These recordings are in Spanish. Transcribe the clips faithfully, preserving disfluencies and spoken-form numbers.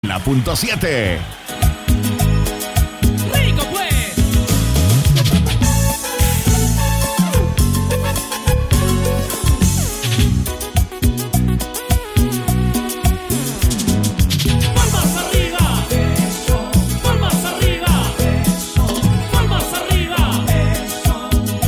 La punto siete. Rico pues. Palmas arriba. Eso. Palmas arriba. Eso. Palmas arriba. Eso.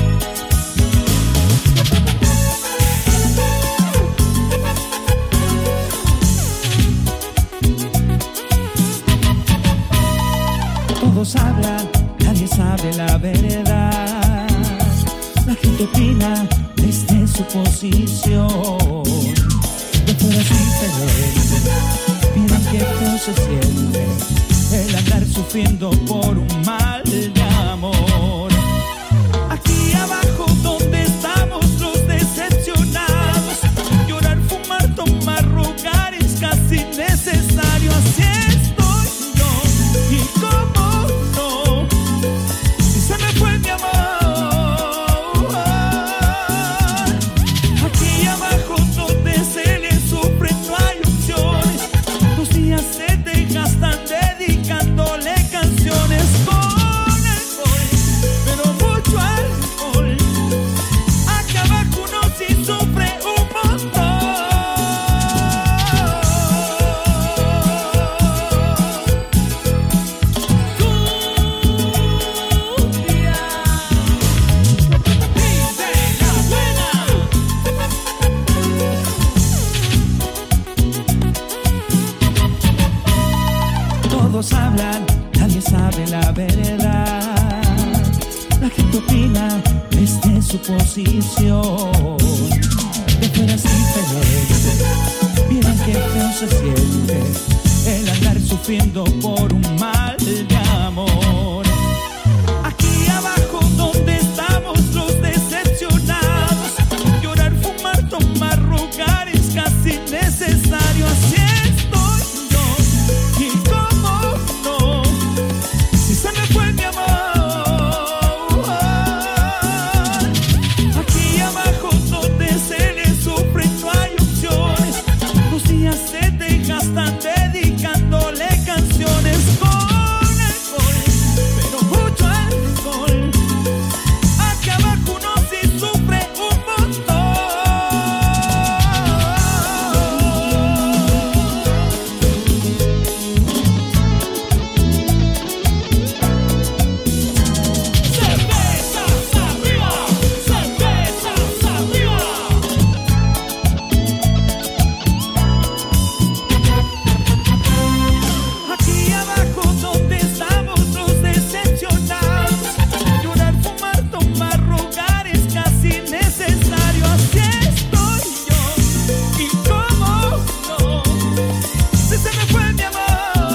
Todos hablan, nadie sabe la verdad. La gente opina desde su posición. De fuera es diferente. Miren qué feo se siente el andar sufriendo por un mal de amor. Aquí abajo donde estamos los decepcionados, llorar, fumar, tomar, rogar es casi necesario. Así estoy yo. Y cómo no, si se me fue mi amor. Aquí abajo donde se le sufre no hay opciones. Los días se te gastan dedicándole canciones con alcohol, pero mucho alcohol. Aquí abajo uno sí sufre un montón. Todos hablan, nadie sabe la verdad. La gente opina desde su posición. De fuera es diferente. Miren qué feo se siente el andar sufriendo por un mal de amor. Aquí abajo donde estamos los decepcionados, llorar, fumar, tomar, rogar es casi necesario. Así estoy yo. Y cómo no, si se me fue mi amor. Aquí abajo donde se le sufre no hay opciones. Los días se te gastan dedicándole canciones con alcohol, pero mucho alcohol. Aquí abajo uno sí sufre un montón. Cervezas arriba. Cervezas arriba. Aquí abajo donde estamos los decepcionados, llorar, fumar, tomar, rogar es casi necesario. Así estoy yo. Y cómo no, si se me fue mi amor.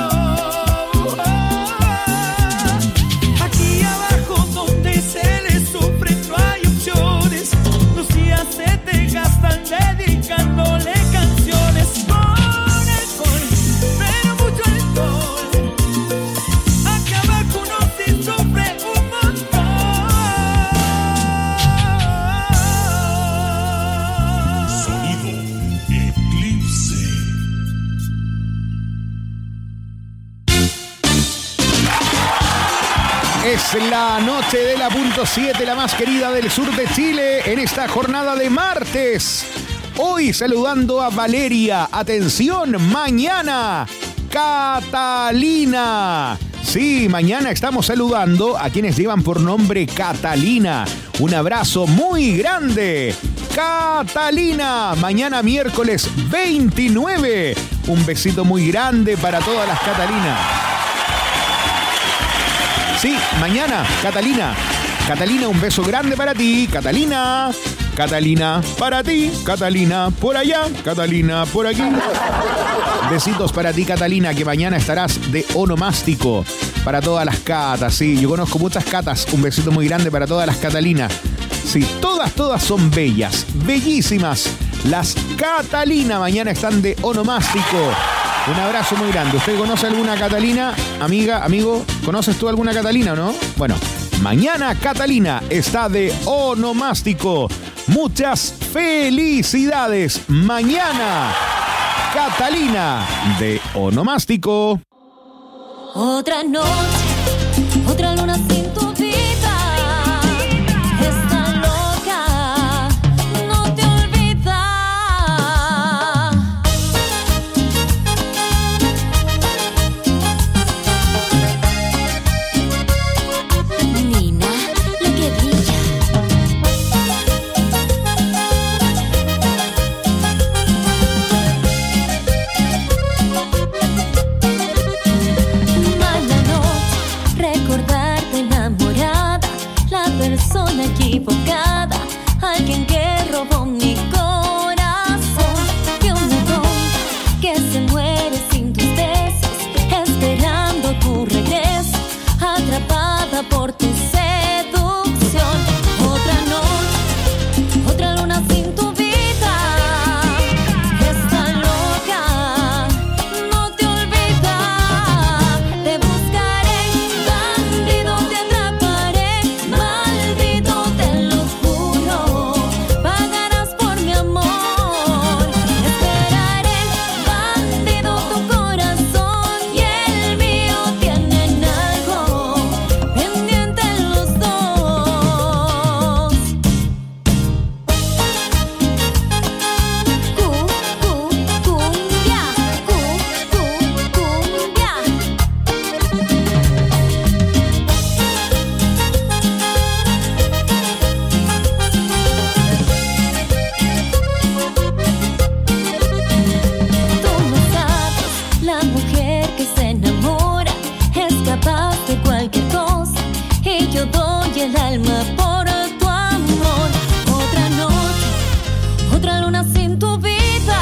Aquí abajo donde se le sufre no hay opciones. Los días se te gastan dedicándole canciones con alcohol, pero mucho alcohol. Aquí abajo uno sí sufre un montón. Sonido Eclipse. Es la noche de la punto siete, la más querida del sur de Chile, en esta jornada de martes. Hoy saludando a Valeria. Atención, mañana, Catalina. Sí, mañana estamos saludando a quienes llevan por nombre Catalina. Un abrazo muy grande. Catalina, mañana miércoles veintinueve. Un besito muy grande para todas las Catalinas. Sí, mañana, Catalina. Catalina, un beso grande para ti, Catalina. Catalina, para ti, Catalina, por allá, Catalina, por aquí. Besitos para ti, Catalina, que mañana estarás de onomástico para todas las catas. Sí, yo conozco muchas catas. Un besito muy grande para todas las Catalinas. Sí, todas, todas son bellas, bellísimas. Las Catalina mañana están de onomástico. Un abrazo muy grande. ¿Usted conoce alguna Catalina? Amiga, amigo, ¿conoces tú alguna Catalina o no? Bueno, mañana Catalina está de onomástico. Muchas felicidades. Mañana Catalina de Onomástico. Otra noche, otra luna sin tu vida. Está loca, no te olvida. Nina, lo que brilla. Persona equivocada, alguien que robó mi corazón, y un ladrón que se muere sin tus besos, esperando tu regreso, atrapada por tu seducción. Otra noche, otra luna sin tu vida. Está loca, no te olvida. Te buscaré, bandido, te atraparé. Te lo juro, pagarás por mi amor. Esperaré, bandido, tu corazón y el mío tienen algo pendiente los dos. Cu, cu, cumbia, cu, cu, cumbia. Tú no sabes, la mujer que se enamora es capaz de cualquier cosa, y yo doy el alma por tu amor. Otra noche, otra luna sin tu vida.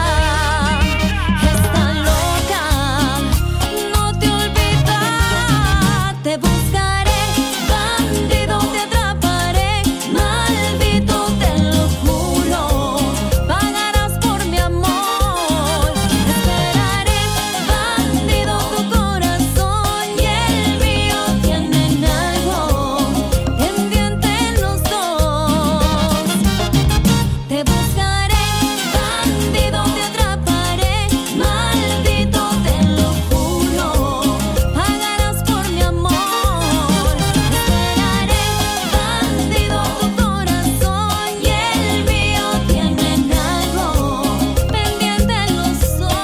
Está loca, no te olvida. Te buscaré, bandido, te atraparé. Maldito, te lo juro, pagarás por mi amor. Esperaré, bandido, tu corazón y el mío tienen algo pendiente los dos. Te buscaré, bandido, te atraparé. Maldito, te lo juro, pagarás por mi amor. Esperaré, bandido, tu corazón y el mío tienen algo pendiente los dos.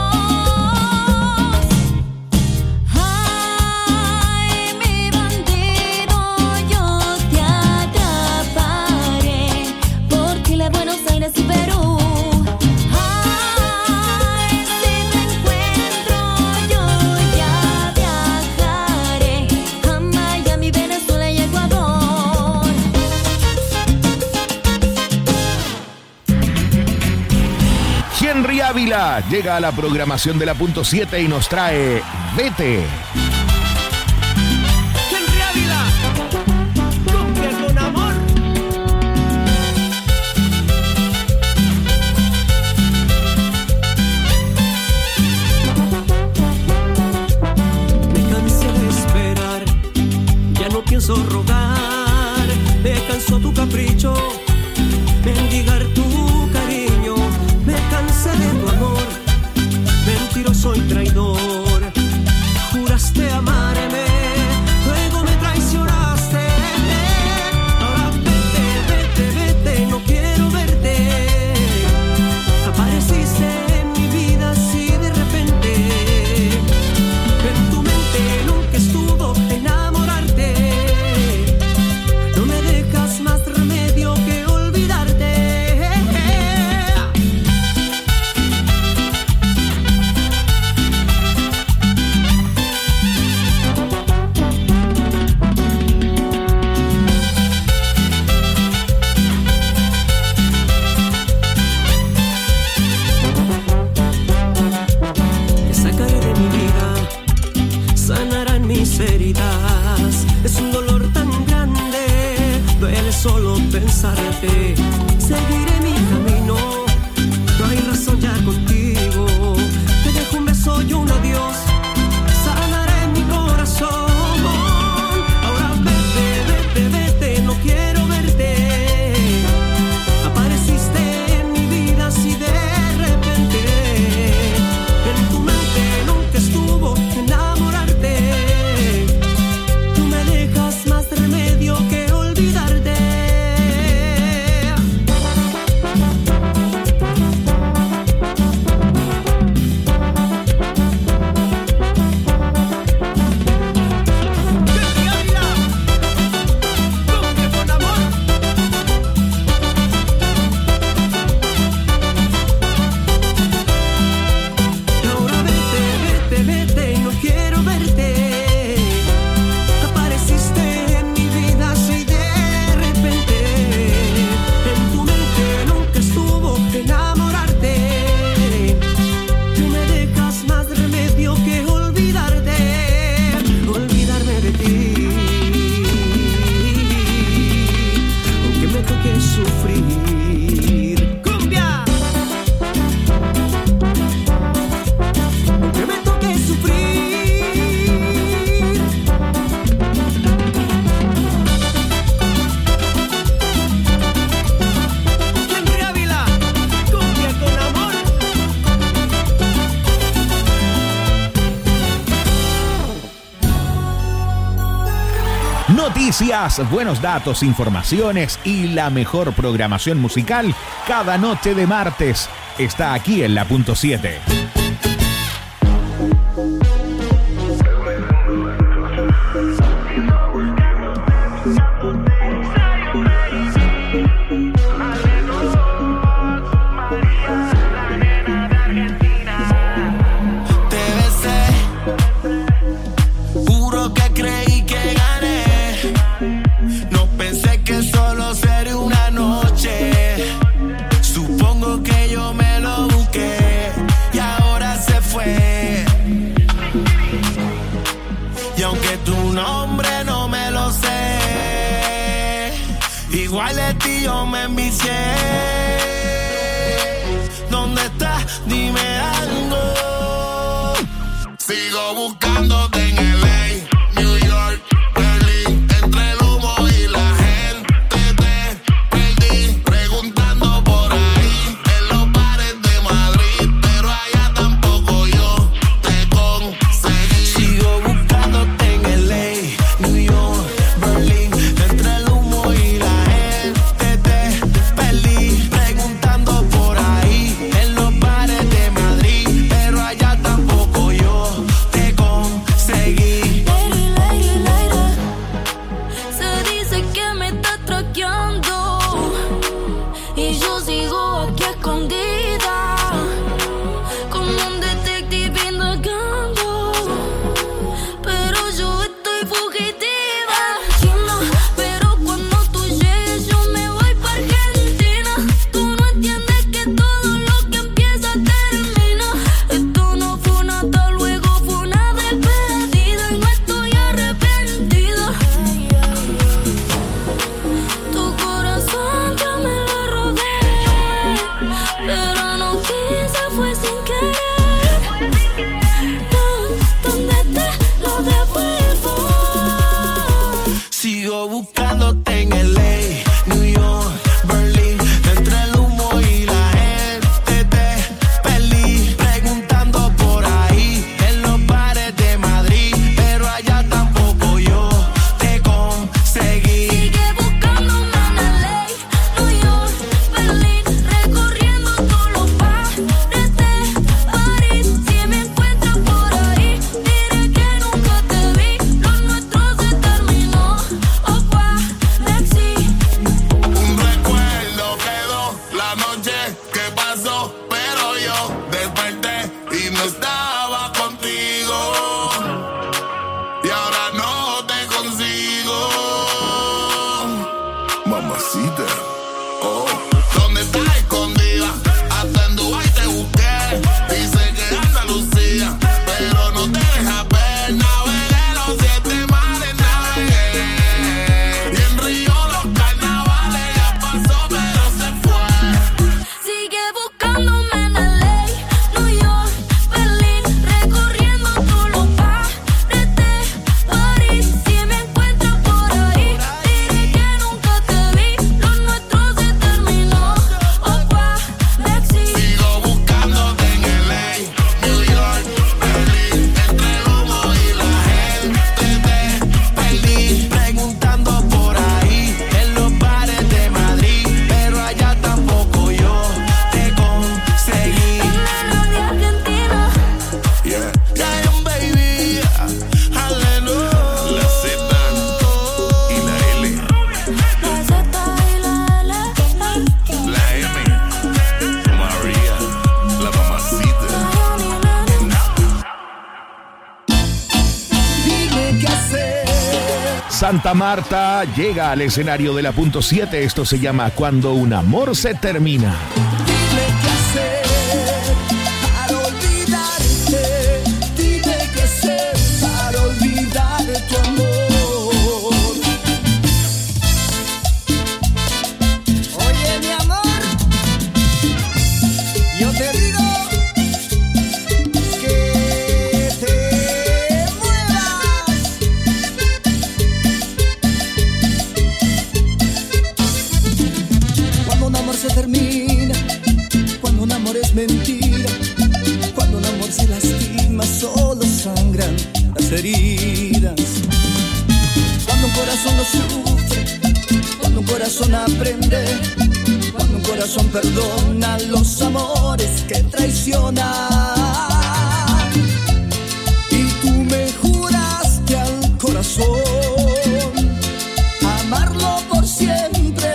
Ay, mi bandido, yo te atraparé por Chile, Buenos Aires y Perú. Ay, si te encuentro yo ya viajaré a Miami, Venezuela y Ecuador. Henry Ávila llega a la programación de la punto siete y nos trae Vete. Henry Ávila, cumbia con amor. Me cansé de esperar, ya no pienso rogar. Me cansó tu capricho, mendigar tu cariño. Me cansé de tu amor, mentiroso y traidor. Juraste amarme, luego me traicionaste. Ahora vete, vete, vete, no quiero verte. Apareciste en mi vida así de repente. En tu mente nunca estuvo enamorarte. No me dejas más remedio que Noticias, buenos datos, informaciones y la mejor programación musical cada noche de martes está aquí en La Punto siete. Igual de ti yo me envicié. ¿Dónde estás? Dime algo. Sigo buscándote en L A, New York, Berlín, entre el humo y la gente te perdí. Preguntando por ahí en los bares de Madrid, pero allá tampoco yo te conseguí. Sigo buscándote en L A, New York, Berlín, entre el humo y la preguntando por ahí en los bares de Madrid, pero allá tampoco yo te conseguí. Lady, lady, lady, se dice que me estás traqueando y yo sigo aquí escondida como un detective indagando, pero yo estoy fugitiva. Chino, pero cuando tú llegues yo me voy pa' Argentina. Tú no entiendes que todo lo que empieza termina. Esto no fue una hasta luego, fue una despedida y no estoy arrepentida. Tu corazón ya me lo robé, pero no quise, fue sin querer. ¿Dónde te lo devuelvo? Sigo buscándote en L A, New York, Berlín, entre el humo y la gente te perdí. Preguntando por ahí en los bares de Madrid, pero allá tampoco yo te conseguí. Sigue buscándome en L A, New York, Berlín, recorriendo todos los bares de París. Si me encuentras por ahí, diré que nunca te vi. Lo nuestro se terminó, opa, Lexi. Un recuerdo quedó la noche que pasó, pero yo desperté y no estaba contigo. Y ahora no te consigo. Mamacita, oh. ¿Dónde estás escondida? Hasta en Dubái te busqué. Dice que Andalucía, pero no te deja ver. Navegué los siete mares, navegué. Y en Río los carnavales ya pasó, pero se fue. Sigue buscándome en L A, New York, Berlín, recorriendo todos los bares de París. Si me encuentras por ahí, diré que nunca te vi. Lo nuestro se terminó, opa, Lexi. Sigo buscándote en L A, New York, Berlín, entre el humo y la gente te perdí. Preguntando por ahí en los bares de Madrid, pero allá tampoco yo te conseguí. Nena de Argentina, Yeah, yeah, baby, aleluya. La Z y la L, la Z y la L, la M, María, la mamacita. Dime qué hacer. Santa Marta llega al escenario de La Punto siete. Esto se llama Cuando un amor se termina. Dime qué hacer para olvidarte. Dime qué hacer para olvidar tu amor. Oye, mi amor, yo te digo que te muevas. Cuando un amor se termina, cuando un amor es mentira, cuando un amor se lastima, solo sangran las heridas. Cuando un corazón lo sufre, cuando un corazón aprende, cuando un corazón perdona los amores que traicionan. Y tú me juraste al corazón amarlo por siempre,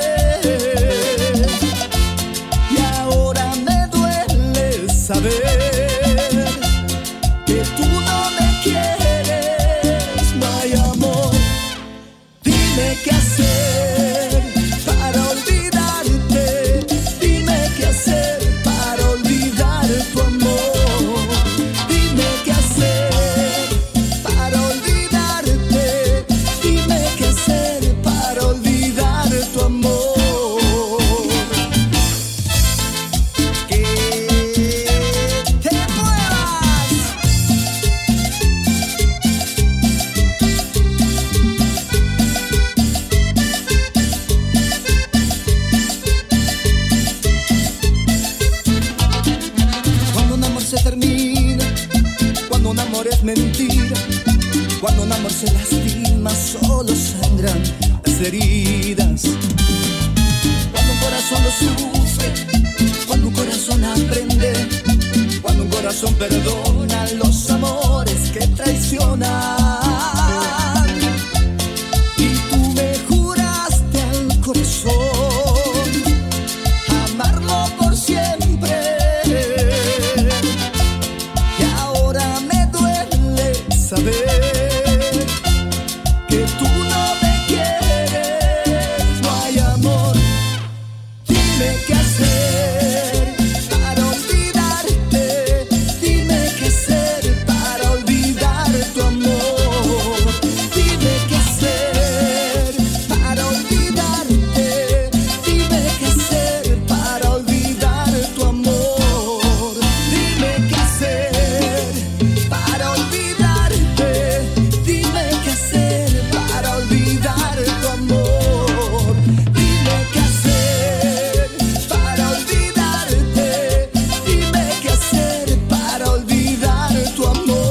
y ahora me duele saber que tú no me quieres, no hay amor. Dime qué hacer para olvidarte, dime qué hacer para olvidar tu amor. Dime qué hacer para olvidarte, dime qué hacer para olvidar tu amor. Que te muevas. Cuando un amor se termina, cuando un amor es mentira, cuando un amor se lastima, solo sangran las heridas. Cuando un corazón lo sufre, cuando un corazón aprende, cuando un corazón perdona los amores que traicionan. Y tú me juraste al corazón amarlo por siempre, y ahora me duele saber que tú no me quieres, no hay amor. Dime qué hacer para olvidarte, dime qué hacer para olvidar tu amor. Dime qué hacer para olvidarte, dime qué hacer para olvidar tu amor. Dime qué hacer para olvidarte, dime qué hacer para olvidar tu amor. Dime qué hacer para olvidarte, dime qué hacer para olvidar tu amor.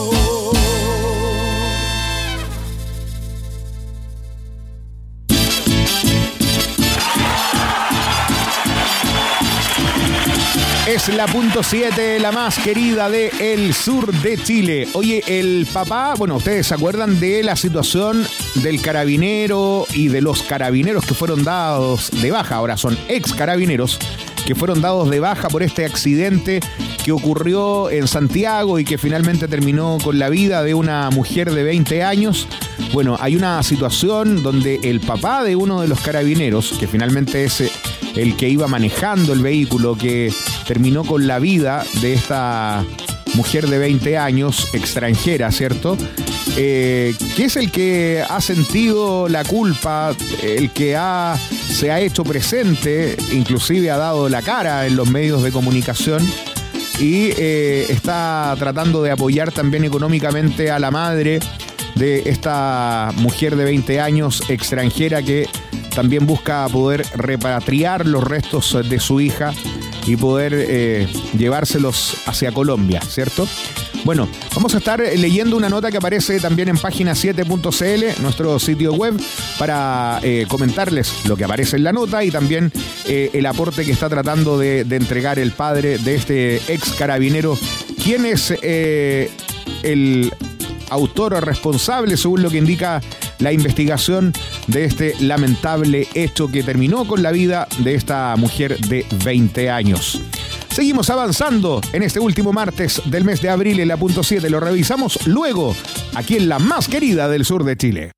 Es la punto siete, la más querida de el sur de Chile. Oye, el papá, bueno, ustedes se acuerdan de la situación del carabinero y de los carabineros que fueron dados de baja, ahora son ex carabineros, que fueron dados de baja por este accidente que ocurrió en Santiago y que finalmente terminó con la vida de una mujer de veinte años. Bueno, hay una situación donde el papá de uno de los carabineros, que finalmente es el que iba manejando el vehículo que terminó con la vida de esta mujer de veinte años, extranjera, ¿cierto? Eh, que es el que ha sentido la culpa, el que ha, se ha hecho presente, inclusive ha dado la cara en los medios de comunicación y eh, está tratando de apoyar también económicamente a la madre de esta mujer de veinte años extranjera que también busca poder repatriar los restos de su hija y poder eh, llevárselos hacia Colombia, ¿cierto? Bueno, vamos a estar leyendo una nota que aparece también en página siete punto c l, nuestro sitio web, para eh, comentarles lo que aparece en la nota y también eh, el aporte que está tratando de, de entregar el padre de este ex carabinero, quien es eh, el autor o responsable, según lo que indica la investigación, de este lamentable hecho que terminó con la vida de esta mujer de veinte años. Seguimos avanzando en este último martes del mes de abril en la punto siete. Lo revisamos luego aquí en la más querida del sur de Chile.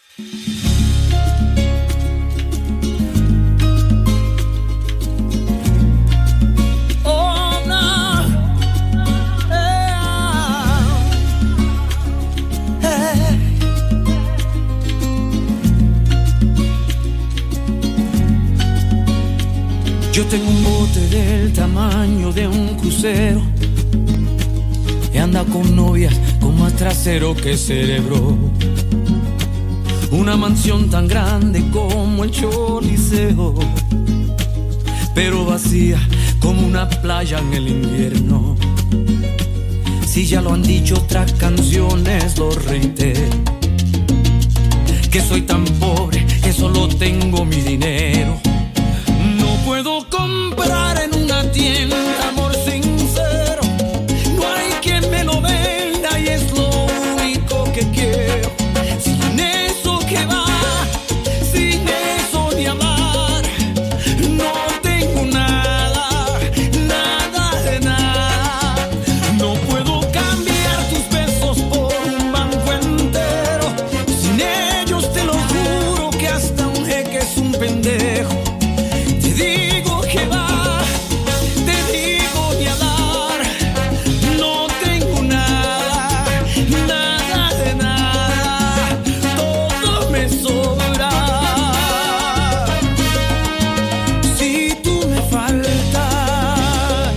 Yo tengo un bote del tamaño de un crucero y anda con novias con más trasero que cerebro. Una mansión tan grande como el Choliseo, pero vacía como una playa en el invierno. Si ya lo han dicho otras canciones, lo reitero, que soy tan pobre que solo tengo mi dinero. No puedo comprar en una tienda amor sincero. No hay quien me lo venda y es lo único que quiero. Sin eso que va, sin eso ni hablar. No tengo nada, nada de nada. No puedo cambiar tus besos por un banco entero. Sin ellos te lo juro que hasta un jeque es un pendejo. Te digo que va, te digo ni hablar. No tengo nada, nada de nada. Todo me sobra. Si tú me faltas,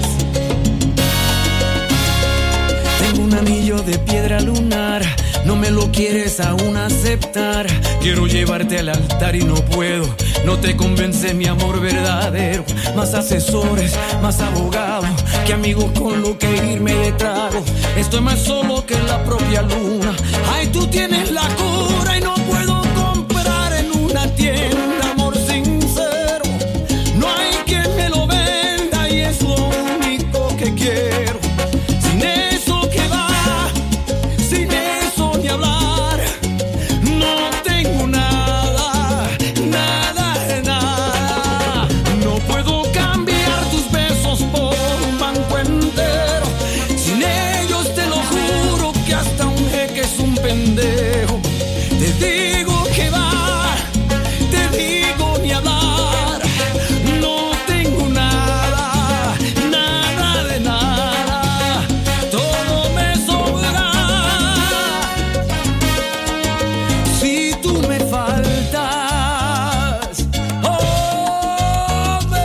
tengo un anillo de piedra lunar. No me lo quieres aún aceptar. Quiero llevarte al altar y no puedo. No te convence mi amor verdadero. Más asesores, más abogados que amigos con lo que irme de trago. Estoy más solo que la propia luna. Ay, tú tienes la cura y no puedo comprar en una tienda amor sincero. No hay quien me lo venda y es lo único que quiero. Sin eso que va, sin eso ni hablar. No tengo nada, nada de nada. No puedo cambiar tus besos por un banco entero. Sin ellos te lo juro que hasta un jeque es un pendejo. Te digo que va, te digo ni hablar. No tengo nada, nada de nada. Todo me sobra. Si tú me faltas, hombre.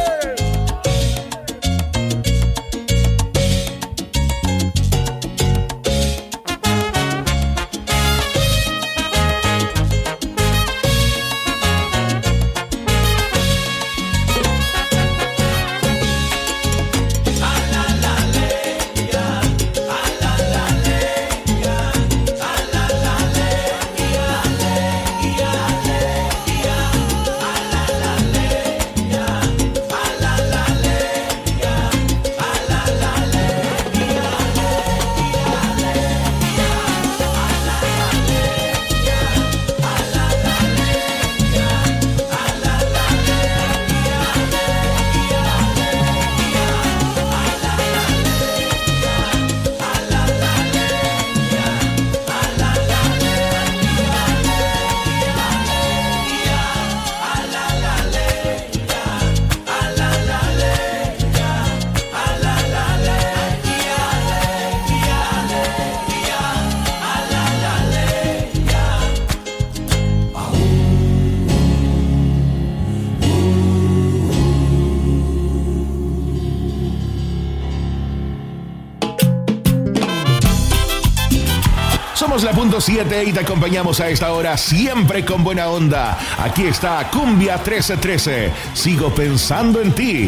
Somos la punto siete y te acompañamos a esta hora siempre con buena onda. Aquí está Cumbia trece trece. Sigo pensando en ti.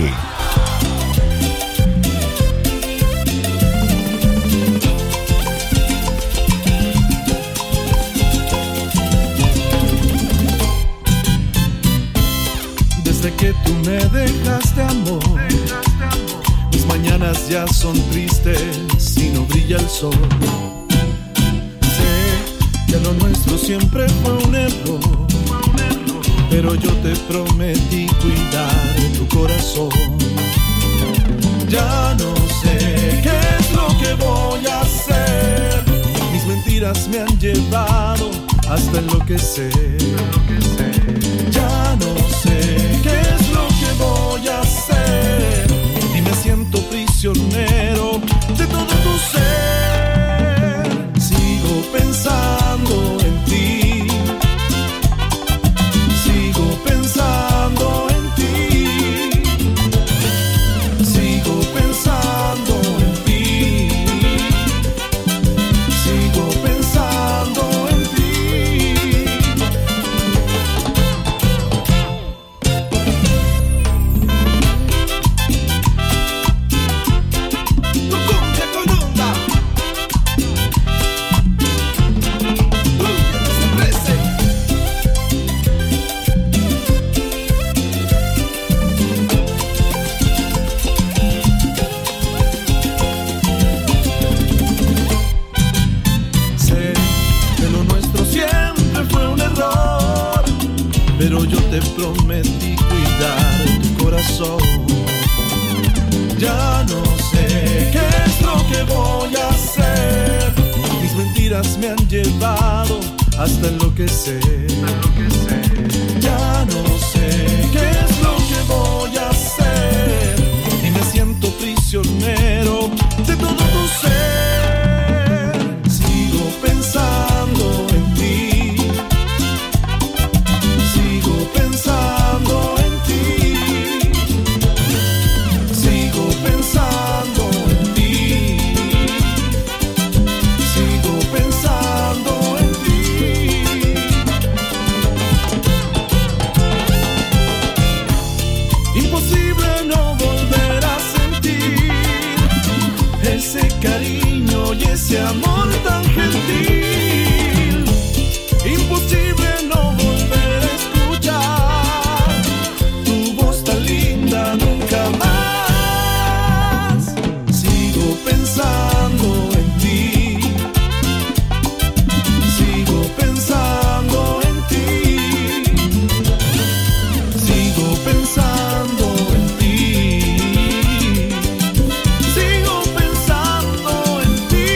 Desde que tú me dejaste, amor, mis mañanas ya son tristes y no brilla el sol. Que lo nuestro siempre fue un error, pero yo te prometí cuidar tu corazón. Ya no sé qué es lo que voy a hacer. Mis mentiras me han llevado hasta enloquecer. Ya no sé qué es lo que voy a hacer y me siento prisionero de todo tu ser. Sigo pensando en ti, sigo pensando en ti, sigo pensando en ti, sigo pensando en ti. te prometí cuidar tu corazón. Ya no sé qué es lo que voy a hacer. Mis mentiras me han llevado hasta enloquecer. Ya no sé qué es lo que voy a hacer. Y me siento prisionero de todo tu ser. Sigo pensando en ti. Sigo pensando en ti. Sigo pensando en ti. Sigo pensando en ti. Imposible no volver a sentir ese cariño y ese amor tan gentil. Imposible no volver a escuchar tu voz tan linda nunca más. Sigo pensando en ti. Sigo pensando en ti. Sigo pensando en ti. Sigo pensando en ti.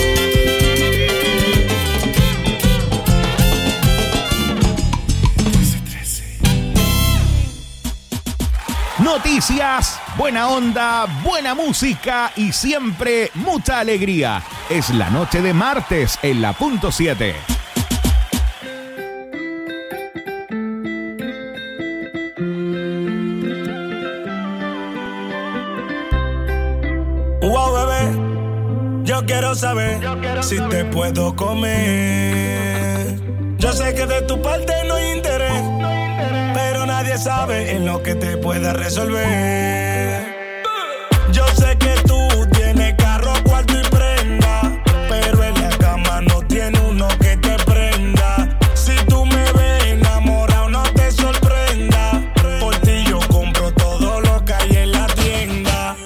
Noticias, buena onda, buena música y siempre mucha alegría. Es la noche de martes en la punto siete. Wow, bebé, yo quiero saber si te puedo comer. Yo sé que de tu parte no hay interés, pero nadie sabe en lo que te pueda resolver. Yo sé que tú tienes carro, cuarto y prenda, pero en la cama no tiene uno que te prenda. Si tú me ves enamorado, no te sorprenda. Por ti yo compro todo lo que hay en la tienda.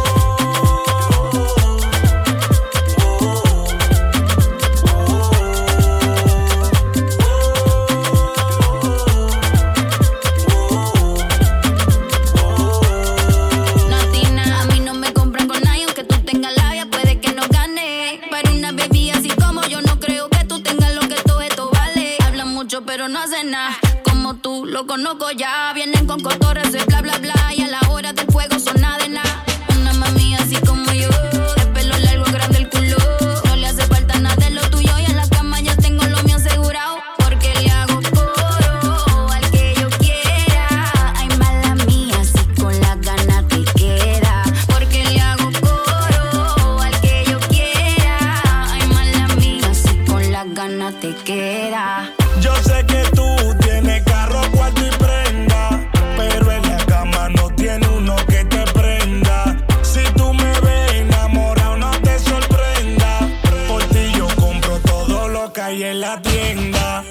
Latina, a mí no me compran con nadie, aunque tú tengas labia, puede que no gane. Para una baby así como yo, no creo que tú tengas lo que todo esto vale. Hablan mucho, pero no hacen nada. Como tú, lo conozco ya. Vienen con cotorras de bla, bla, bla. Y a la hora del fuego son nada de nada. Una mami así como yo, de pelo largo, grande el culo. No le hace falta nada de lo tuyo. Y en la cama ya tengo lo mío asegurado. Porque le hago coro al que yo quiera. Ay, mala mía, si con las ganas te queda. Porque le hago coro al que yo quiera. Ay, mala mía, si con las ganas te queda. Yo sé que tú tienes carro, cuarto y prenda, pero en la cama no tiene uno que te prenda. Si tú me ves enamorado, no te sorprenda. Por ti yo compro todo lo que hay en la tienda.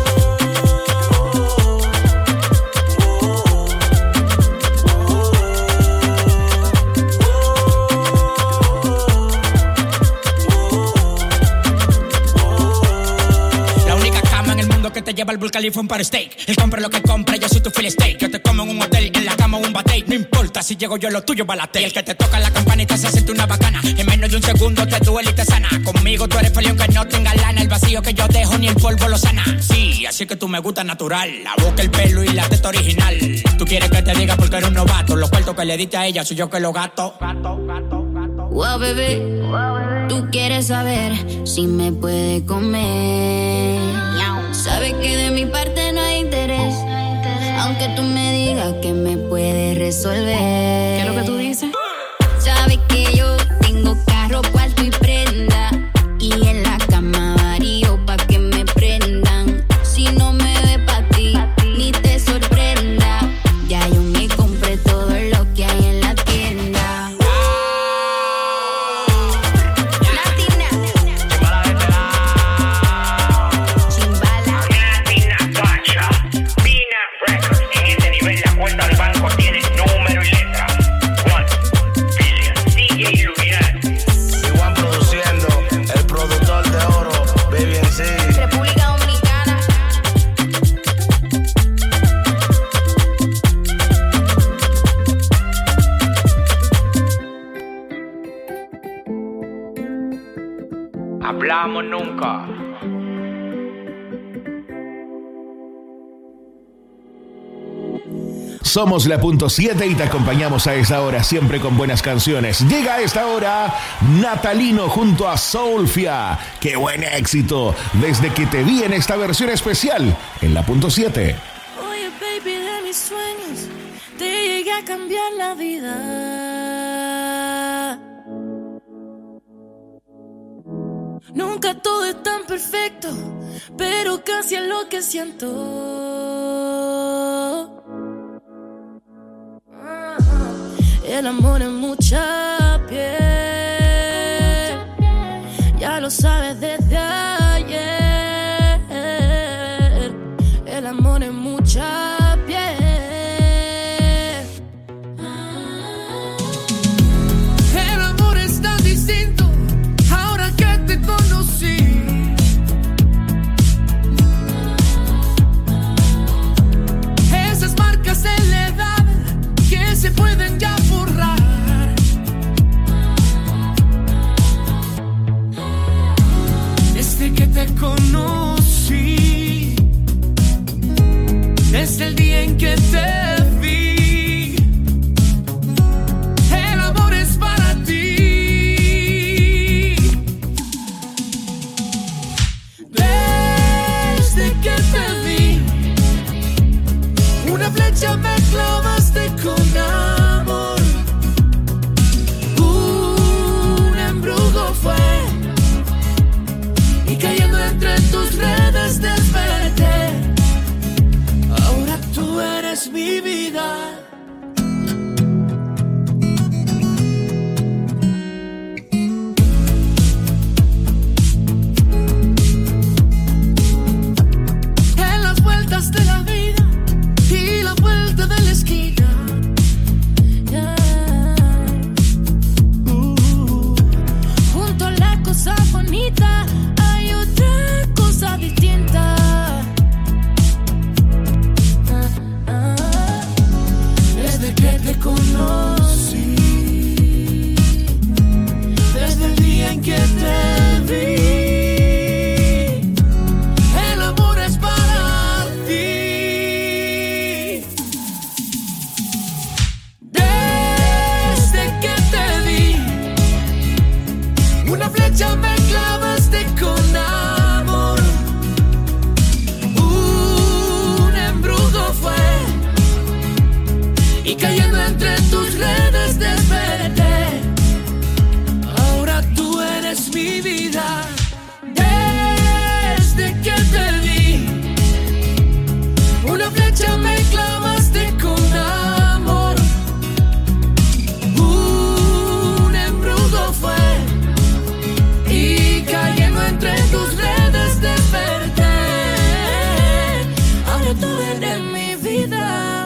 La única cama en el mundo que te lleva al Burj Khalifa un par steak. Él compra lo que compra, yo soy tu filet steak. Yo te como en un hotel, en la cama un bate. No importa si llego yo, lo tuyo balate. Y el que te toca la campanita se siente una bacana. En menos de un segundo te duele y te sana. Conmigo tú eres feliz aunque no tenga lana. El vacío que yo dejo ni el polvo lo sana. Sí, así que tú me gusta natural. La boca, el pelo y la teta original. Tú quieres que te diga porque eres un novato. Los cuartos que le diste a ella soy yo que los gato. Wow, bebé, tú quieres saber si me puede comer. Sabes que de mi parte no hay interés, aunque tú me digas que me puedes resolver. ¿Qué es lo que tú dices? Sabes que yo tengo carro, cuarto y prenda, y en la cama varío pa' que me prendan. Si no me ve pa' ti, ni te sorprenda. Ya yo me compré todo lo que hay en la tienda. Latina, Chimbala, Latina Facha, Pina Records. En este nivel la cuenta del banco tiene número y letra. dejamos nunca. Somos la punto siete y te acompañamos a esta hora, siempre con buenas canciones. Llega a esta hora Natalino junto a Soulfia. ¡Qué buen éxito! Desde que te vi en esta versión especial en la punto siete. Oye, baby, de mis sueños te llegué a cambiar la vida. Nunca todo es tan perfecto, pero casi es lo que siento. El amor es mucha piel, ya lo sabes desde ayer. El amor es mucha piel. El amor es tan distinto ahora que te conocí. Esas marcas en la edad que se pueden ya borrar. Desde que te conocí, desde el día en que te vi, el amor es para ti. Desde que te vi, una flecha me clavaste con amor. Un embrujo fue, y cayendo entre tus redes desperté. Ahora tú eres mi vida. En las vueltas de la vida y la vuelta de la esquina, yeah. uh, junto a la cosa bonita hay otra cosa distinta. Ah, ah. Desde que te conocí, desde el día en que te vi, el amor es para ti. Desde que te vi, una flecha me clavaste con amor. Un embrujo fue, y cayendo entre tus redes desperté. Ahora tú eres mi vida. Desde que te vi, una flecha me clavaste con amor. Un embrujo fue, y cayendo entre tus redes desperté. Ahora tú eres mi vida.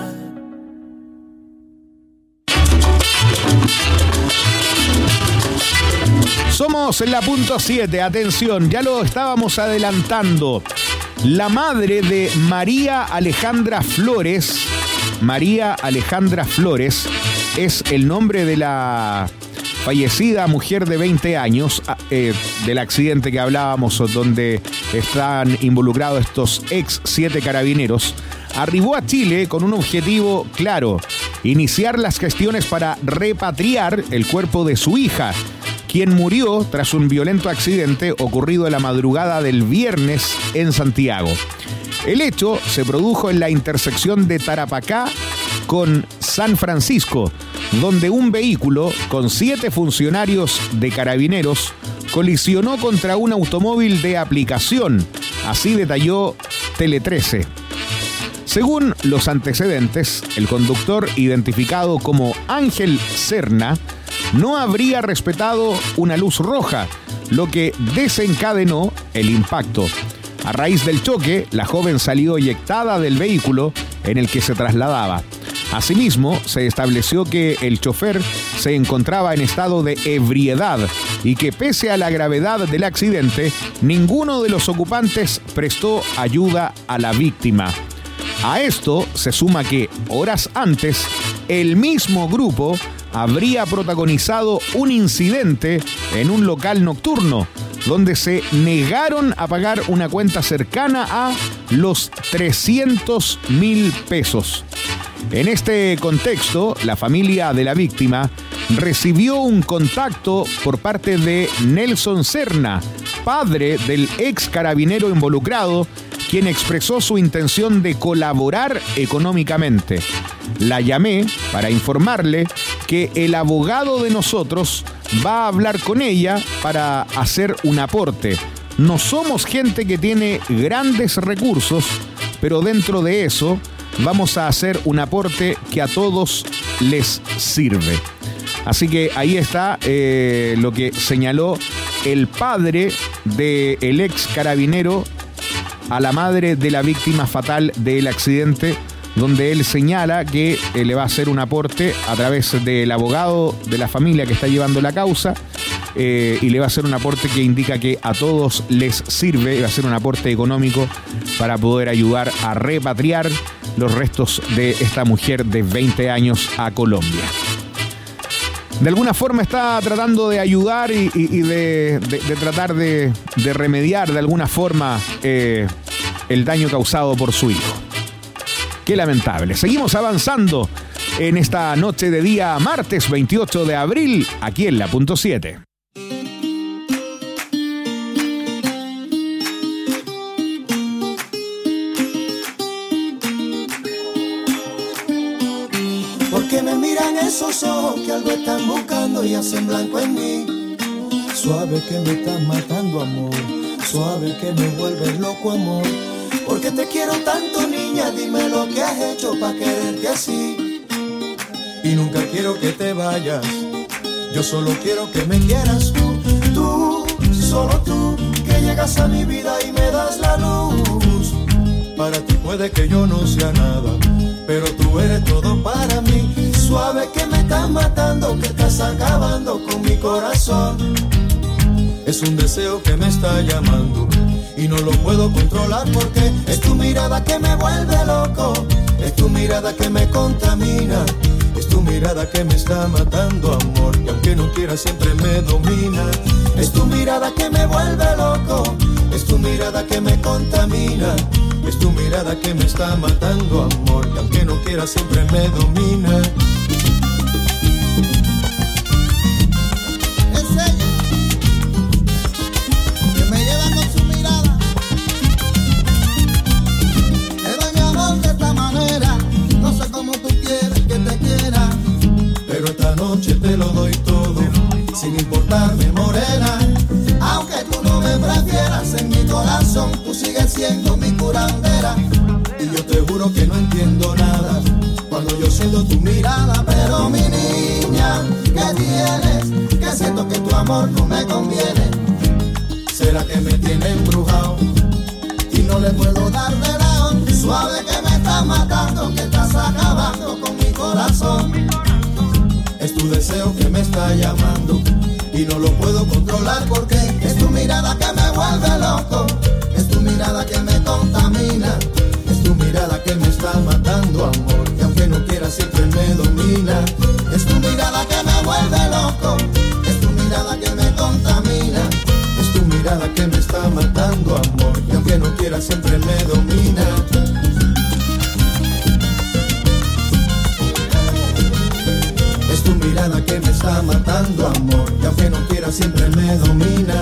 Somos en la punto siete, atención, ya lo estábamos adelantando. La madre de María Alejandra Flores, María Alejandra Flores, es el nombre de la fallecida mujer de veinte años, eh, del accidente que hablábamos, donde están involucrados estos ex siete carabineros. Arribó a Chile con un objetivo claro: iniciar las gestiones para repatriar el cuerpo de su hija, quien murió tras un violento accidente ocurrido en la madrugada del viernes en Santiago. El hecho se produjo en la intersección de Tarapacá con San Francisco, donde un vehículo con siete funcionarios de carabineros colisionó contra un automóvil de aplicación. Así detalló Tele trece. Según los antecedentes, el conductor, identificado como Ángel Serna, no habría respetado una luz roja, lo que desencadenó el impacto. A raíz del choque, la joven salió eyectada del vehículo en el que se trasladaba. Asimismo, se estableció que el chofer se encontraba en estado de ebriedad y que, pese a la gravedad del accidente, ninguno de los ocupantes prestó ayuda a la víctima. A esto se suma que, horas antes, el mismo grupo habría protagonizado un incidente en un local nocturno, donde se negaron a pagar una cuenta cercana a los trescientos mil pesos. En este contexto, la familia de la víctima recibió un contacto por parte de Nelson Serna, padre del ex carabinero involucrado, quien expresó su intención de colaborar económicamente. La llamé para informarle que el abogado de nosotros va a hablar con ella para hacer un aporte. No somos gente que tiene grandes recursos, pero dentro de eso vamos a hacer un aporte que a todos les sirve. Así que ahí está eh, lo que señaló el padre del ex carabinero a la madre de la víctima fatal del accidente, donde él señala que eh, le va a hacer un aporte a través del abogado de la familia que está llevando la causa eh, y le va a hacer un aporte que indica que a todos les sirve, va a ser un aporte económico para poder ayudar a repatriar los restos de esta mujer de veinte años a Colombia. De alguna forma está tratando de ayudar y, y, y de, de, de tratar de, de remediar de alguna forma eh, el daño causado por su hijo. Qué lamentable. Seguimos avanzando en esta noche de día martes veintiocho de abril, aquí en La Punto siete. Porque me miran esos ojos que algo están buscando y hacen blanco en mí. Suave que me estás matando, amor. Suave que me vuelves loco, amor. Porque te quiero tanto, niña, dime lo que has hecho pa' quererte así. Y nunca quiero que te vayas, yo solo quiero que me quieras tú. Tú, solo tú, que llegas a mi vida y me das la luz. Para ti puede que yo no sea nada, pero tú eres todo para mí. Suave que me estás matando, que estás acabando con mi corazón. Es un deseo que me está llamando y no lo puedo controlar porque es tu mirada que me vuelve loco. Es tu mirada que me contamina. Es tu mirada que me está matando, amor, y aunque no quiera siempre me domina. Es tu mirada que me vuelve loco. Es tu mirada que me contamina. Es tu mirada que me está matando, amor, y aunque no quiera siempre me domina. Es ella que me lleva con su mirada. Te doy mi amor de esta manera. No sé cómo tú quieres que te quiera, pero esta noche te lo doy todo, sin importarme, morena. Aunque tú no me prefieras, en mi corazón tú sigues siendo mi curandera. Y yo te juro que no entiendo nada cuando yo siento tu mirada. Pero mi niña, ¿qué tienes? Que siento que tu amor no me conviene. ¿Será que me tiene embrujado y no le puedo dar de lado? Suave que me estás matando, que estás acabando con mi corazón. Es tu deseo que me está llamando y no lo puedo controlar porque es tu mirada que me vuelve loco. Es tu mirada que me contamina. Es tu mirada que me está matando, amor, y aunque no quiera siempre me domina. Es tu mirada que me vuelve loco. Es tu mirada que me contamina. Es tu mirada que me está matando, amor, y aunque no quiera siempre me domina. Es tu mirada que me está matando, amor, y aunque no quiera siempre me domina.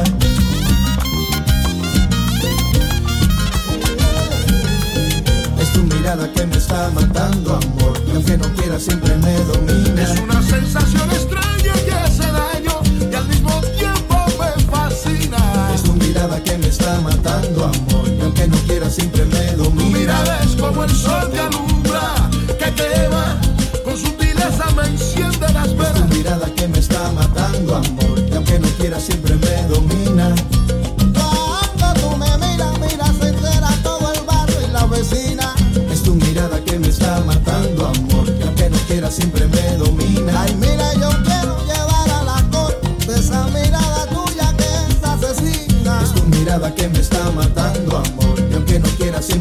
Es tu mirada que me está matando, amor, y aunque no quiera siempre me domina. Es una sensación extraña que hace daño y al mismo tiempo me fascina. Es tu mirada que me está matando, amor, y aunque no quiera siempre me domina. Tu mirada es como el sol que alumbra, que quema, con sutileza me enciende las venas. Es tu mirada que me está matando, amor, y aunque no quiera siempre me domina. Cuando tú me miras, miras se entera todo el barrio y la vecina. Es tu mirada que me está matando, amor, y aunque no quiera siempre me domina. Ay, mira, yo quiero llevar a la corte de esa mirada tuya que es asesina. Es tu mirada que me está matando, amor, y aunque no quiera siempre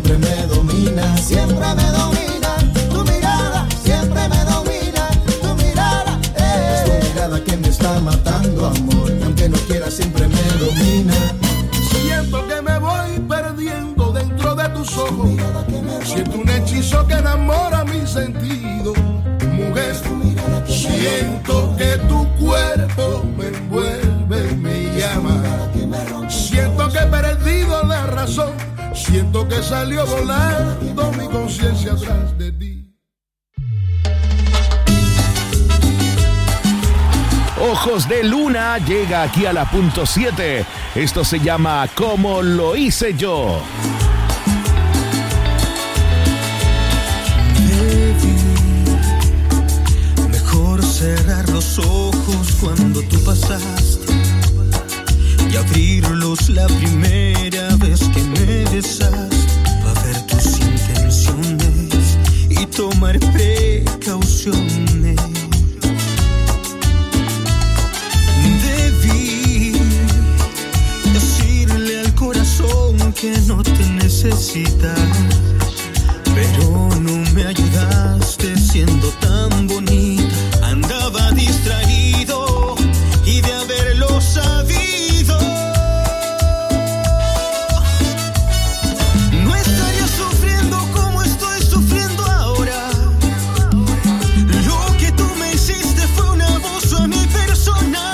los ojos, siento un hechizo que enamora mi sentido. Mujer, siento que tu cuerpo me envuelve y me llama. Siento que he perdido la razón, siento que salió volando mi conciencia atrás de ti. Ojos de Luna llega aquí a la punto siete. Esto se llama Como lo hice yo. Baby, mejor cerrar los ojos cuando tú pasaste y abrirlos la primera vez que me besaste, para ver tus intenciones y tomar precauciones. Que no te necesita, pero no me ayudaste siendo tan bonita. Andaba distraído y de haberlo sabido no estaría sufriendo como estoy sufriendo ahora. Lo que tú me hiciste fue un abuso a mi persona.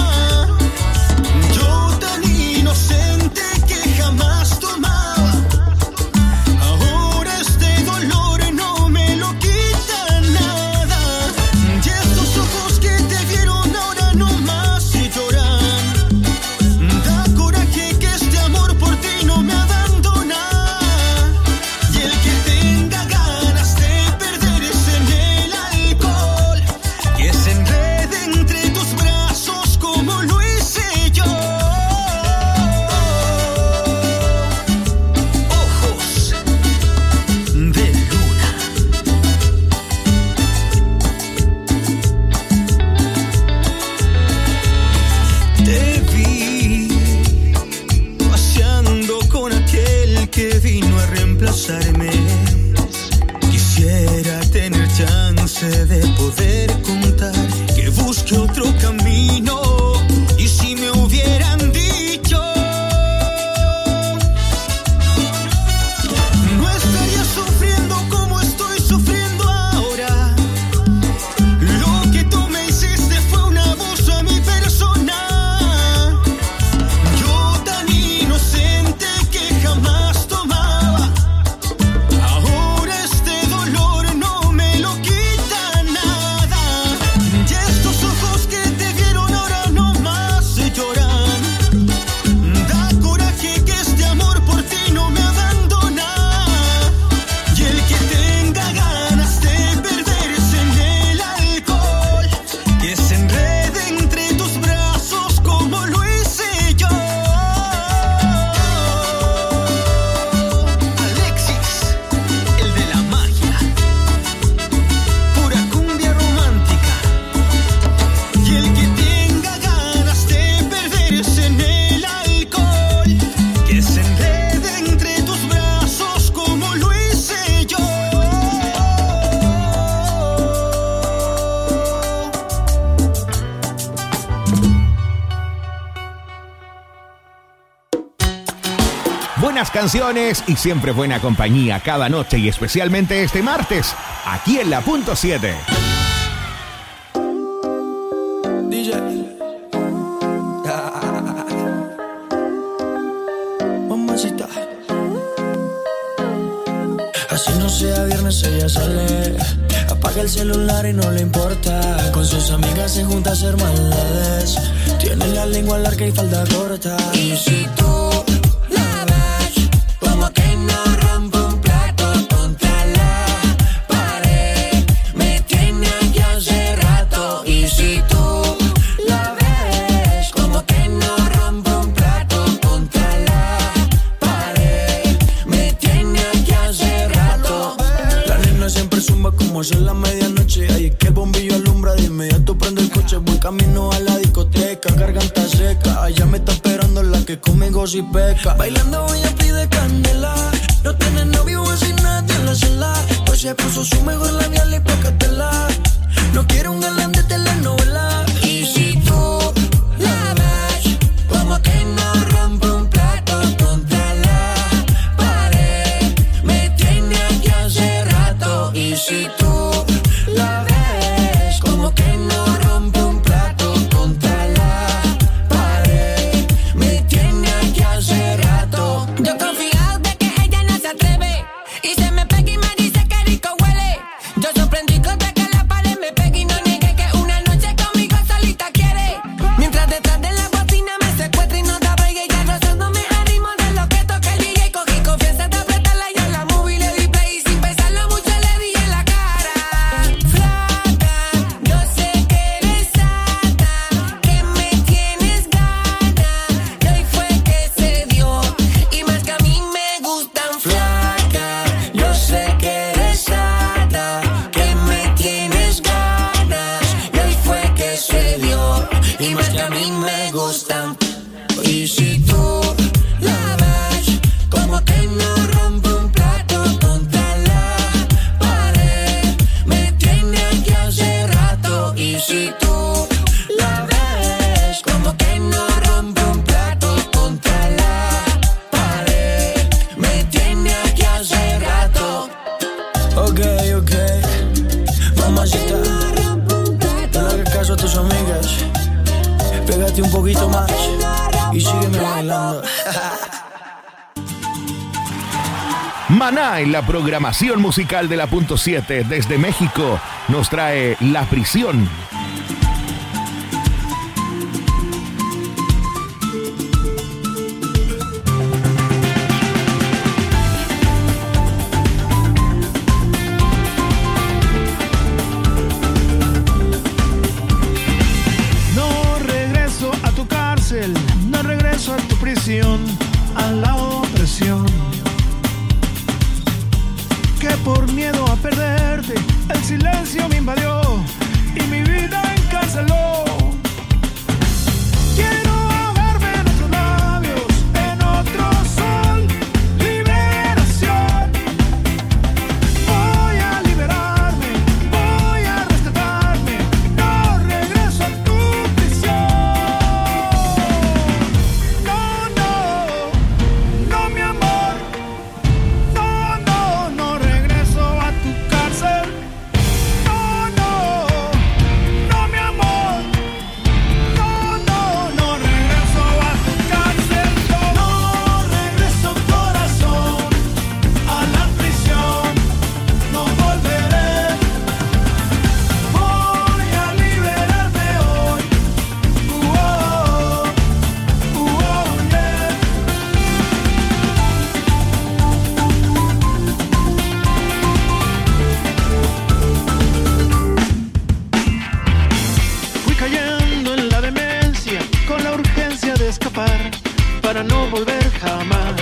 Yo tan inocente que jamás tomaba, ahora este dolor no me lo quita nada. Y estos ojos que te vieron ahora no más se lloran. Da coraje que este amor por ti no me abandona. Y el que tenga ganas de perderse en el alcohol, que se enrede entre tus brazos como lo hice yo. Que vino a reemplazarme. Quisiera tener chance de poder contar que busque otro camino. Y si me hubieran dicho, no estaría sufriendo como estoy sufriendo ahora. Lo que tú me hiciste fue un abuso a mi persona. Yo tan inocente que jamás tomaba, ahora este dolor no me lo quita nada. Y estos ojos que te vieron ahora no más se lloran. Da coraje que este amor por ti no me abandona. Y el que tenga ganas de perderse en el alcohol, que se enrede entre tus brazos como lo hice yo. Alexis, el de la magia, pura cumbia romántica. Y el que tenga ganas de perderse en el alcohol, que se enrede entre tus brazos como lo hice yo. Buenas canciones y siempre buena compañía cada noche y especialmente este martes, aquí en la punto siete. D J Mamacita, así no sea viernes ella sale, apaga el celular y no le importa. Con sus amigas se junta a hacer maldades, tiene la lengua larga y falda corta. Y si tú la ves como que no rompe un plato contra la pared, me tiene aquí hace rato. Y si tú la ves como que no rompe un plato contra la pared, me tiene aquí hace rato. La nena siempre zumba como si es la medianoche. Ahí es que el bombillo alumbra, de inmediato prende el coche. Voy camino a la discoteca, garganta seca. Allá me está esperando la que conmigo si peca. Bailando ella pide candela, no tiene novio así nadie en la cela. Pues se puso su mejor labial y pocatela. No quiero un galán de telenovela. Y si tú la ves como que no rompe un plato contra la pared, Pégate un poquito más y sígueme bailando. Maná en la programación musical de la punto siete desde México nos trae La Prisión. No regreso a tu cárcel, no regreso a tu prisión, a la opresión. Que por miedo a perderte, el silencio me invadió y mi vida encarceló. Quiero ahogarme en otros labios, en otro sol, liberación. Voy a liberarme, voy a rescatarme, no regreso a tu prisión. No, no, no mi amor, no, no, no regreso a tu cárcel. No, no, no mi amor, no, no, no regreso a tu cárcel. No regreso corazón a la prisión, no volveré. Voy a liberarme hoy. Uh, oh, uh, oh, yeah. Fui cayendo en la demencia con la urgencia de escapar para no volver jamás.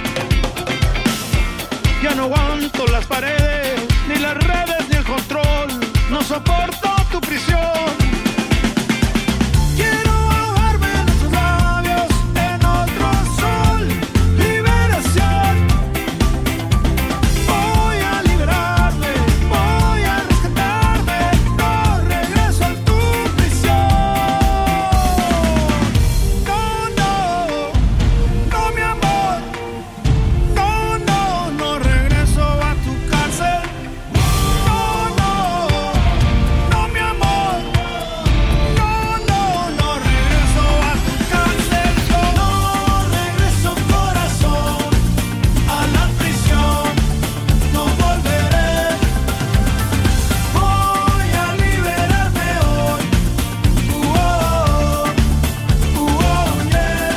Ya no aguanto las paredes, ni las redes, ni el control. No soporto tu prisión. Quiero ahogarme en otros labios, en otro sol, liberación. Voy a liberarme, voy a rescatarme, no regreso a tu prisión. No, no, no mi amor, no, no, no regreso a tu cárcel. No, no, no mi amor, no, no, no regreso a tu cárcel. No regreso corazón a la prisión, no volveré. Voy a liberarme hoy. Uh, oh, uh, oh, yeah.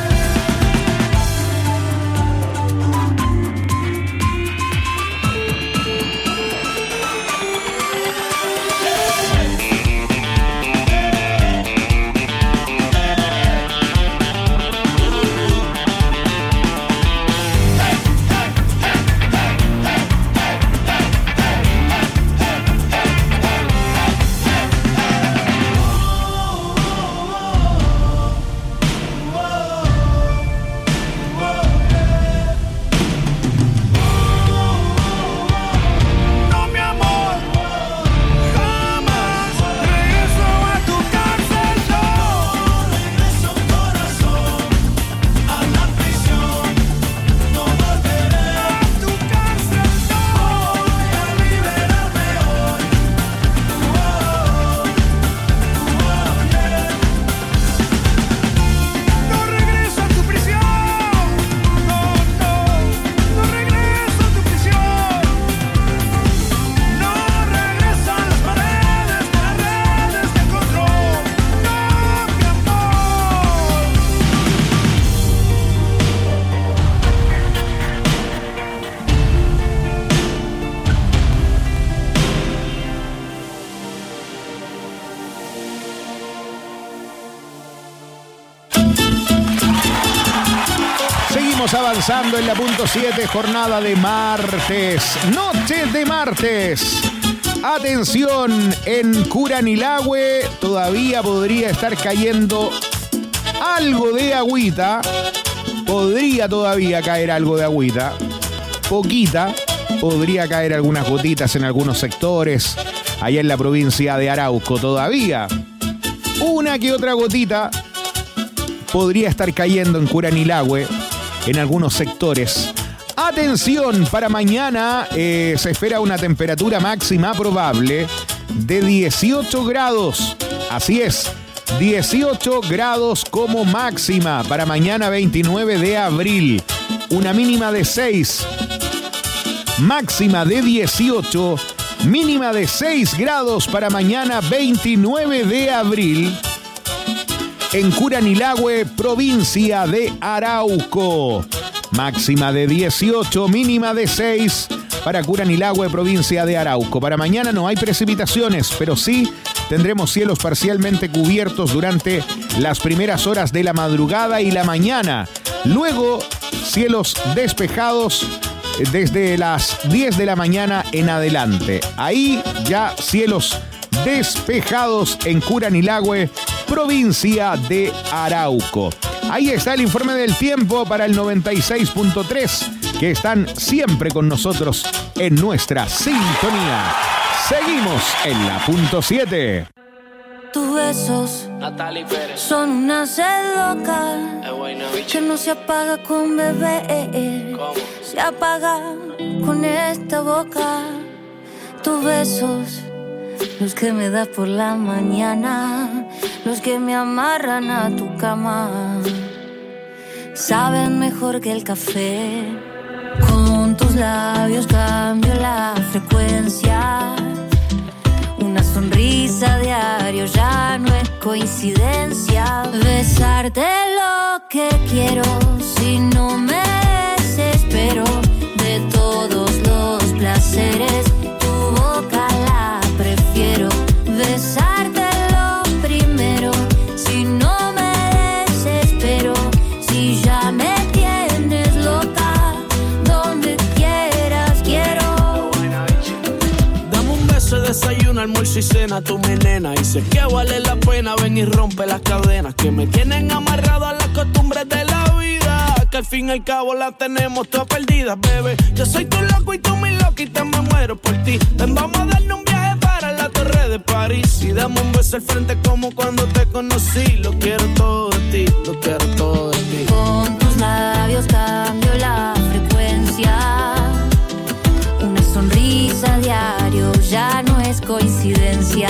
No mi amor, jamás regreso a tu cárcel. No regreso corazón a la prisión, no volveré a tu cárcel. Voy a liberarme hoy. Uh, oh, uh, oh, yeah. No regreso a tu prisión. No, no, no regreso a tu prisión. No regreso a las paredes, de las redes de control. No, mi amor. Seguimos avanzando en la punto siete, jornada de martes, noche de martes. Atención, en Curanilahue todavía podría estar cayendo algo de agüita. Podría todavía caer algo de agüita. Poquita. Podría caer algunas gotitas en algunos sectores. Allá en la provincia de Arauco todavía. Una que otra gotita podría estar cayendo en Curanilahue, en algunos sectores. Atención, para mañana eh, se espera una temperatura máxima probable de dieciocho grados. Así es, dieciocho grados como máxima para mañana veintinueve de abril. Una mínima de seis, máxima de dieciocho, mínima de seis grados para mañana veintinueve de abril. En Curanilahue, provincia de Arauco. Máxima de dieciocho, mínima de seis para Curanilahue, provincia de Arauco. Para mañana no hay precipitaciones, pero sí tendremos cielos parcialmente cubiertos durante las primeras horas de la madrugada y la mañana. Luego, cielos despejados desde las diez de la mañana en adelante. Ahí ya cielos despejados en Curanilahue, provincia de Arauco. Ahí está el informe del tiempo para el noventa y seis punto tres, que están siempre con nosotros en nuestra sintonía. Seguimos en la punto siete. Tus besos son una sed loca que no se apaga con beber, se apaga con esta boca. Tus besos, los que me das por la mañana, los que me amarran a tu cama, saben mejor que el café. Con tus labios cambio la frecuencia. Una sonrisa diario ya no es coincidencia. Besarte lo que quiero, si no me desespero. De todos los placeres, tu boca la prefiero. Besarte lo primero, si no me desespero. Si ya me tienes loca, donde quieras quiero. Dame un beso, desayuno, almuerzo y cena, tú mi nena. Y sé que vale la pena, ven y rompe las cadenas que me tienen amarrado a las costumbres de la vida, que al fin y al cabo la tenemos todas perdidas, bebé. Yo soy tu loco y tú mi loquita, me muero por ti. Ven, vamos a darnos un viaje para la Torre de París y dame un beso al frente como cuando te conocí. Lo quiero todo de ti, lo quiero todo de ti. Con tus labios cambio la frecuencia. Una sonrisa diario ya no es coincidencia.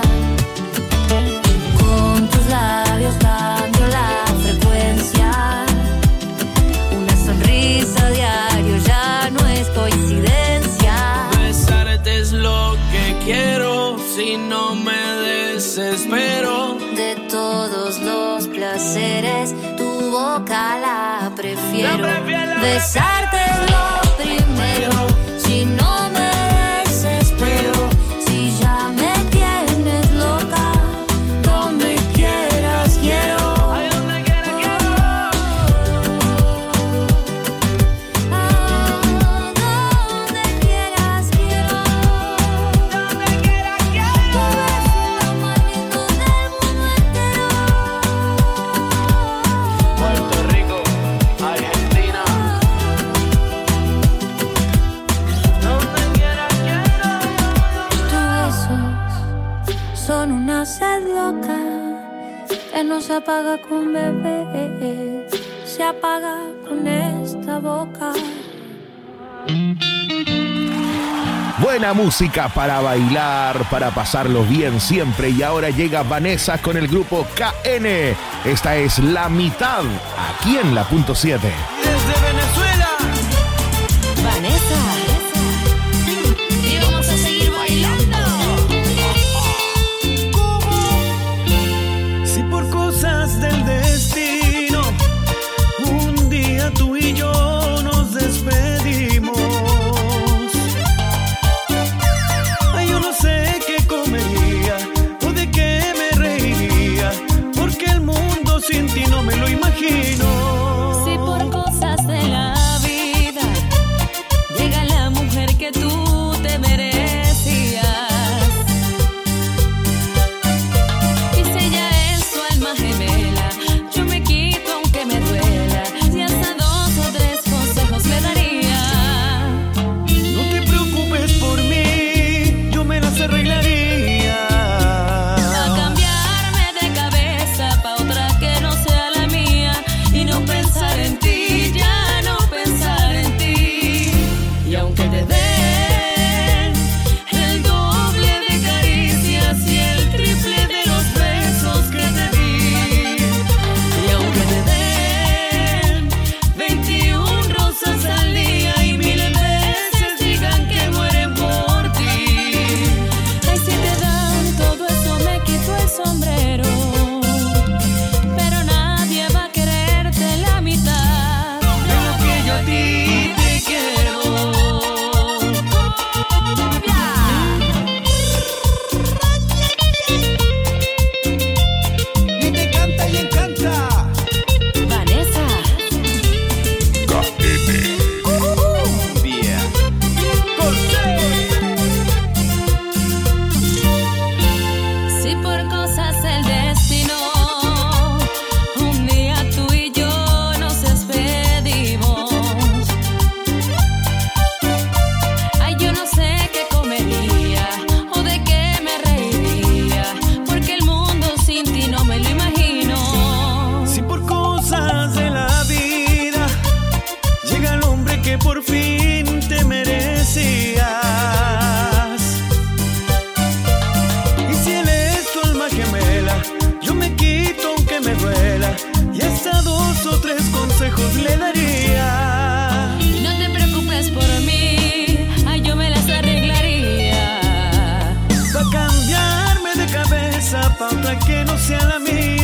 Con tus labios cambio la frecuencia. Una sonrisa diario ya no es coincidencia. Besarte es lo que quiero, si no me desespero. De todos los placeres, tu boca la prefiero. La prefiero. Besarte es lo primero, si no me desespero. Si ya me tienes loca, donde quieras quiero. Ay, donde quiera quiero. Ah, donde quieras quiero. Donde quiera quiero. Tu beso es lo más lindo del mundo entero. Puerto Rico, Argentina. Donde quiera quiero. Tus besos son una sed loca que no se apaga con beber, se apaga con esta boca. Buena música para bailar, para pasarlo bien siempre. Y ahora llega Vanessa con el grupo K N. Esta es La Mitad, aquí en la punto siete. Desde Venezuela, Vanessa, y vamos a seguir bailando. Si por cosas del destino un día tú y yo nos despedimos, ay, yo no sé qué comería o de qué me reiría, porque el mundo sin ti no me lo imagino. Si por cosas otra que no sea la mía.